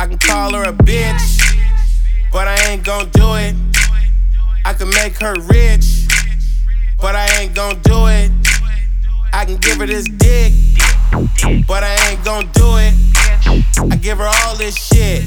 I can call her a bitch, but I ain't gon' do it. I can make her rich, but I ain't gon' do it. I can give her this dick, but I ain't gon' do it. I give her all this shit,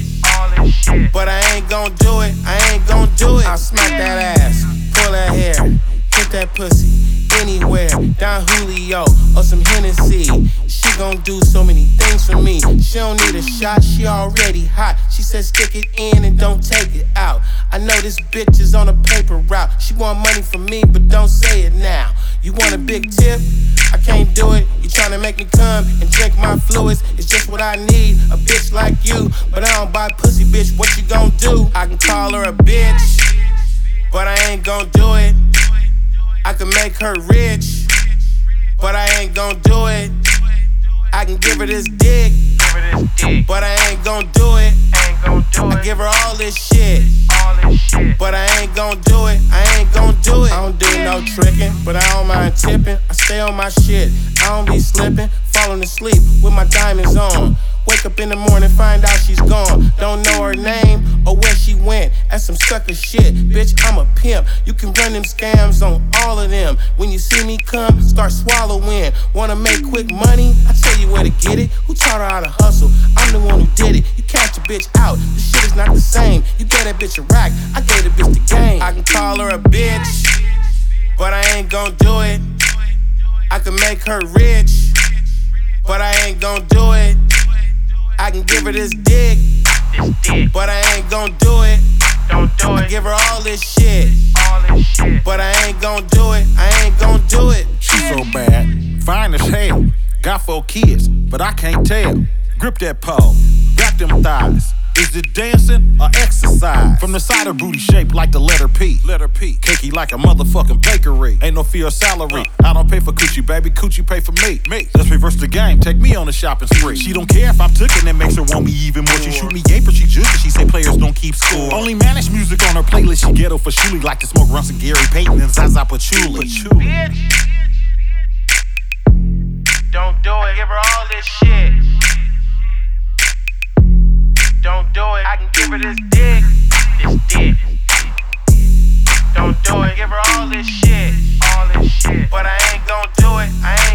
but I ain't gon' do it. I ain't gon' do it. I'll smack that ass, pull that hair, hit that pussy anywhere. Don Julio or some Hennessy. She gon' do so many things for me. She don't need a shot, she already hot. She said stick it in and don't take it out. I know this bitch is on a paper route. She want money from me, but don't say it now. You want a big tip? I can't do it. You tryna make me come and drink my fluids. It's just what I need, a bitch like you. But I don't buy pussy, bitch, what you gon' do? I can call her a bitch, but I ain't gon' do it. I can make her rich, but I ain't gon' do it. I can give her this dick, but I ain't gon' do it. I give her all this shit, but I ain't gon' do it. I ain't gon' do it. I don't do no tricking, but I don't mind tipping. I stay on my shit, I don't be slipping. Falling asleep with my diamonds on. Wake up in the morning, find out she's gone. Don't know her name or where she went. That's some sucker shit, bitch, I'm a pimp. You can run them scams on all of them. When you see me come, start swallowing. Wanna make quick money? I tell you where to get it. Who taught her how to hustle? I'm the one who did it. You catch a bitch out, the shit is not the same. You gave that bitch a rack, I gave the bitch the game. I can call her a bitch, but I ain't gon' do it. I can make her rich, but I ain't gon' do it. I can give her this dick, but I ain't gon' do it. I give her all this shit, but I ain't gon' do it. I ain't gon' do it. She so bad, fine as hell. Got 4 kids, but I can't tell. Grip that pole, grab them thighs. Is it dancing or exercise? From the side of booty shaped like the letter P. Letter P. Cakey like a motherfucking bakery. Ain't no fear of salary. I don't pay for coochie, baby. Coochie pay for me. Let's reverse the game. Take me on a shopping spree. She don't care if I'm tookin', that makes her want me even more. She shoot me game, but she juicy. She say players don't keep score. Only managed music on her playlist. She ghetto for Shuli. Like to smoke Russ and Gary Payton and Zaza Patchouli. Bitch, don't do it. Give her all this shit. Don't do it. I can give her this dick. Don't do it. Give her all this shit. But I ain't gon' do it. I ain't